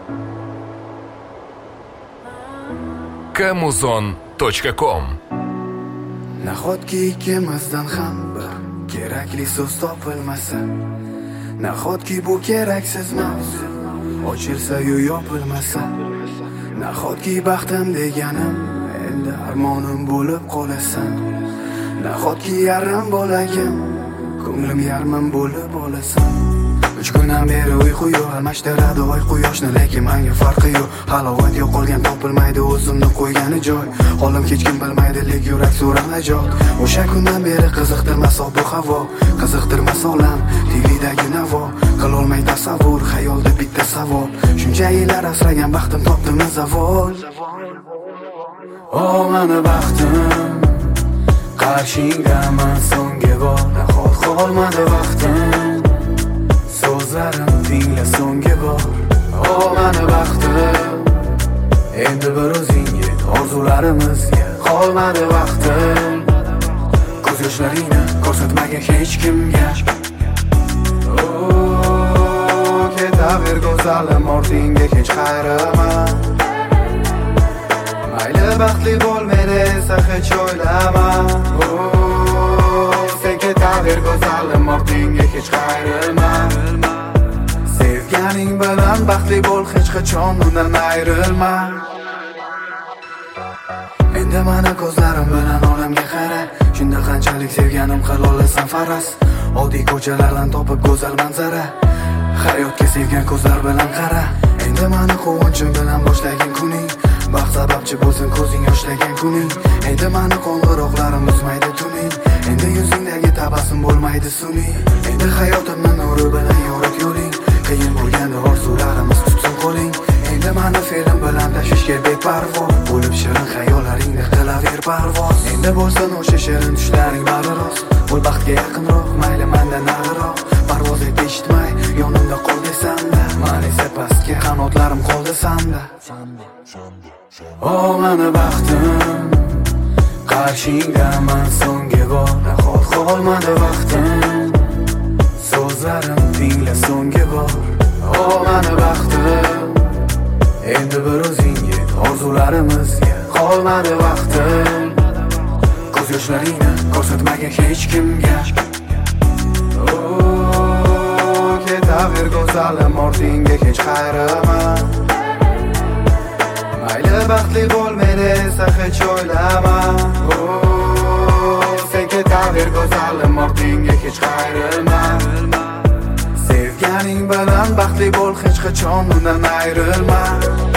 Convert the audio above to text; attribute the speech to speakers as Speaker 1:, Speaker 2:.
Speaker 1: Kamuzon.com.
Speaker 2: Nahotki ikkimizdan ham bir kerakli so'z topilmasa, nahotki bu keraksiz mavzu ochilsa-yu yopilmasa, nahotki baxtim deganim endi armonim bo'lib qolasan, nahotki yarim bo'lagim ko'nglim yarmim bo'lib olasan. 3 kundan beri uyqu yo'q, almashtiradi oy quyoshni, lekin menga farqi yo'q. Halovat yo'qolgan topilmaydi o'zimni qo'ygani joy. Holim hech kim bilmaydi, lek yurak so'ramajot. O'sha kundan beri qiziqtirmas ob havo, qiziqtirmas olam, TVdagi navo. Qilolmay tasavvur, xayolda bitta savol. Shuncha yillar asragan baxtim topdimi zavol? O meni baxtim, qarshingdaman so'nggi bor. Nahot qolmadi vaqtim, so'zlarim tingla so'nggi bor. O meni baxtim, endi bir o'zing yet orzularimizga. Qolmadi vaqtim, ko'z yoshlaringni ko'rsatmagan hech kimga. Ketaver go'zalim, ortingga hech qayraman. Mayli baxtli bo'lmaydi esa hech o'ylama. Sen ketaver go'zalim, ortingga hech qayrilma. Sevganing bilan baxtli bo'l, hech qachon undan ayrilma. Endi mana ko'zlarim bilan olamga qara, shunda qanchalik sevganim qilolasan faras. Oddiy ko'chalardan topib go'zal manzara, hayotga sevgan ko'zlar bilan qara. Endi mana quvonchim bilan boshlagan kuning, baxt sababchi bo'lsin ko'zing yoshlagan kuning. Endi mana qo'ng'iroqlarim uzmaydi tuning, endi yuzingdagi tabassum bo'lmaydi sun'iy. Endi hayotimni nuri bilan yo'riq yo'ling, qiyin bo'lganda orzularimiz tutsin qo'ling. Endi mana film bilan tashvishga beparvo bo'lib shirin xayollaringni qilaver parvoz. Endi bo'lsin o'sha shirin tushlaring bari rost, bo'l baxtga yaqinroq, mayli mendan nariroq. Parvoz et eshitmay yonimda qol desam-da, men esa pastga qanotlarim qoldi sanda. O meni baxtim, qarshingdaman so'nggi bor. Nahot qolmadi vaqtim, so'zlarim tingla so'nggi bor. O meni baxtim, endi bir o'zing yet orzularimizga. Qolmadi vaqtim, ko'z yoshlaringni ko'rsatmagan hech kimga. Ketaver go'zalim, ortingga hech qayrama. Mayli baxtli bo'lmaydi esa hech o'ylama. Sen ketaver go'zalim, ortingga hech qayrilma. Sevganing bilan baxtli bo'l, hech qachon undan ayrilma.